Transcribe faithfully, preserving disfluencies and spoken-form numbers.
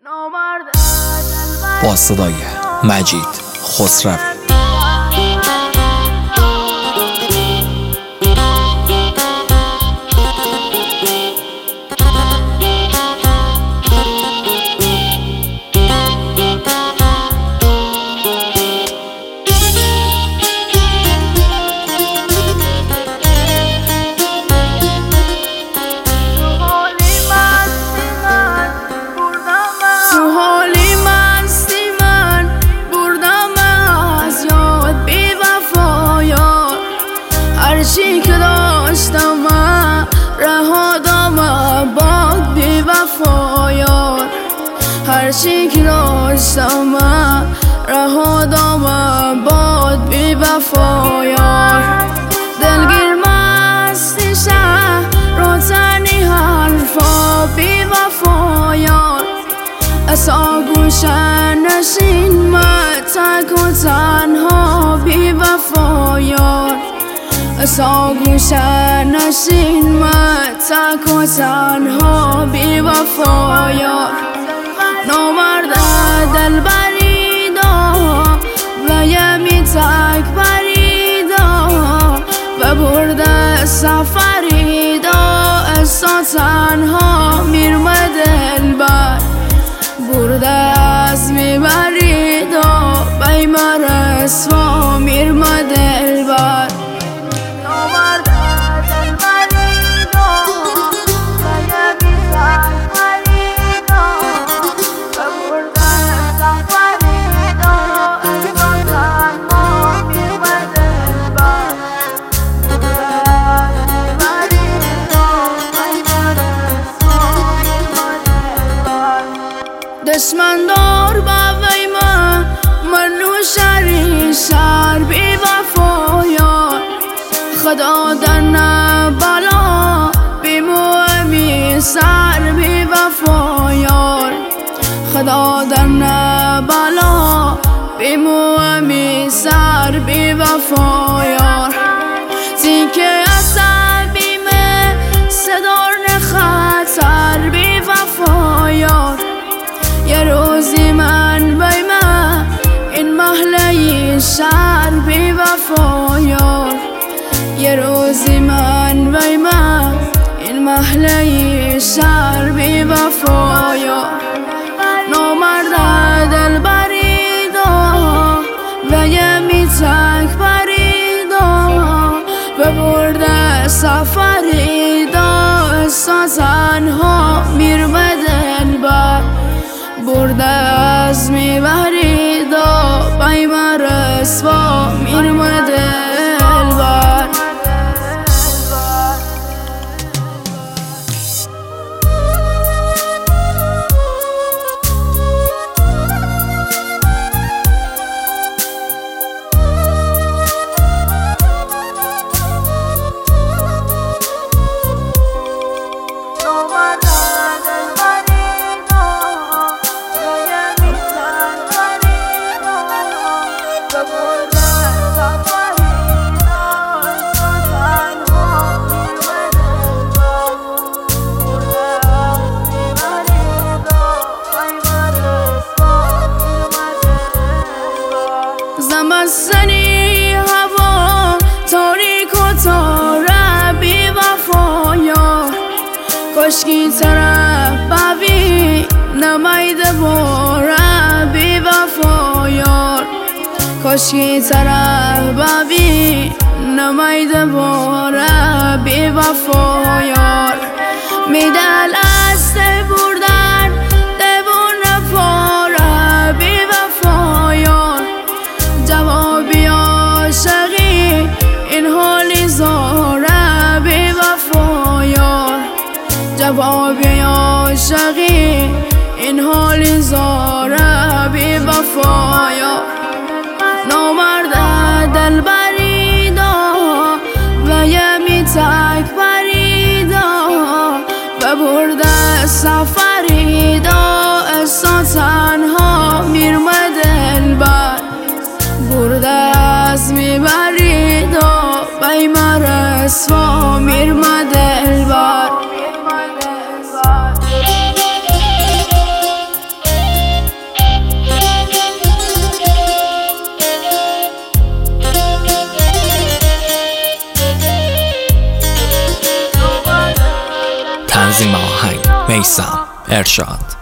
با صدای مجید خسروی. هرچی که داشتم من رها دامم باد بی وفایار. هرچی که داشتم من رها دامم باد بی وفایار. دلگیر مستی شهر رو تنی حرفا بی وفایار. از آگوش نشین من تک و تنها بی وفایار. از آگوش نشین من تک و تنها بی وفایار. نامرد دل بریدا و یمی تک بریدا و برده سفریدا. از تنها میرمه دل بر برده از میبریدا بیمار اسوا میرمه دل بر. دشمندار باوی من منو شری شر بی وفایار. خدا در نبلا بی مومی سر بی وفایار. خدا در نبلا بی مومی سر بی وفایار. تیکه عصبیم صدار خطر بی وفایار. یه روزی من بی من این محله شهر بی وفایار. یه روزی من بی من این محله شهر بی وفایار. نامرد دل بریدا و یمی تک بریدا و برده سفریدا. از تنها میرمه دل بر برده از میبریدا بیمار اسوا میرمه دل بر. زمستانی هوا تاریک و تاره بی وفایار. کشکی طرف ببی نمیده باره بی وفایار. کشکی طرف ببی نمیده باره بی وفایار. میدل است بردن دوون پاره بی وفایار. جوابی عاشقی این حالی زاره بی وفایار. جوابی عاشقی این حالی زاره بی وفایار. نامرد دل بریدا و یمی تک بریدا و برده سفریدا. از تنها میرمه دل بر برده از میبریدا بیمار اسوا میرمه دل بر. تنظیم آهنگ میثم ارشاد.